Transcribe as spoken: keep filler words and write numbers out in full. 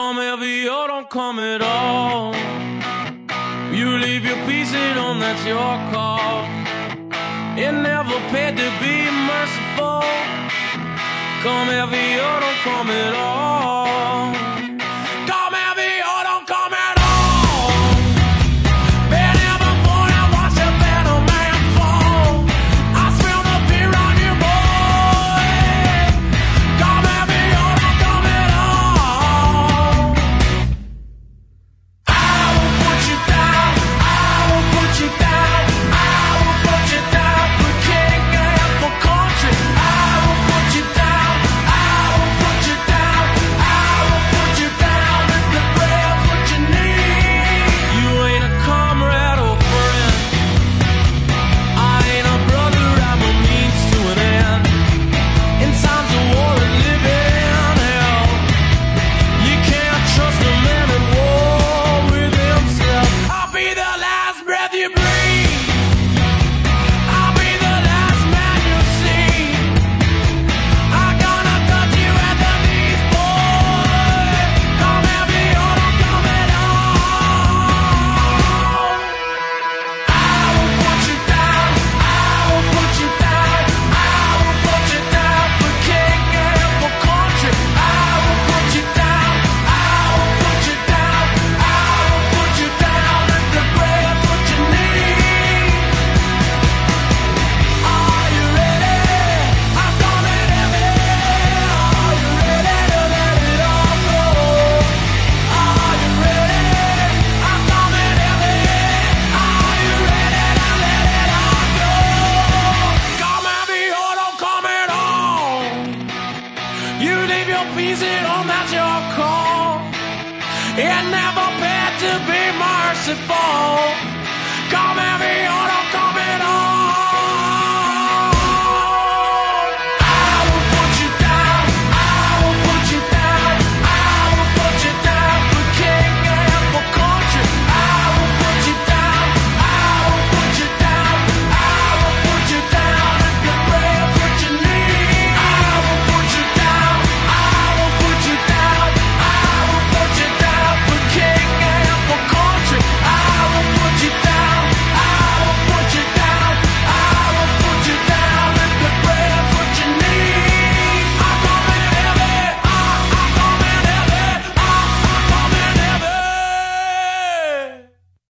Come heavy or don't come at all. You leave your piece at home, that's your call. It never paid to be merciful. Come heavy or don't come at all. Come heavy or don't come at all. Been here before and watched a better man fall. I smell the beer on you, boy. Come heavy or don't come at all. I will put you down. I will put you down. I will put you down for king and for country. I will put you down. I will put you down. I will put you down if the bread's what you need. You ain't a comrade or friend. I ain't a brother, I'm a means to an end. In times of war and living hell, you can't trust a man at war with himself. I'll be the last breath you breathe. I'll be the last man you see. I'm gonna touch you at the knees, boy. Come heavy or don't come at all. I will put you down. I will put you down. I will put you down for king and for country. I will put you down. I will put you down. I will put you down if the bread's what you need. Are you ready? I'm coming heavy. Are you ready to let it all go? Are you ready? I'm coming heavy. Are you ready to let it all go? Come heavy or don't come at all. You leave your piece at home, that's your call. It never paid to be merciful.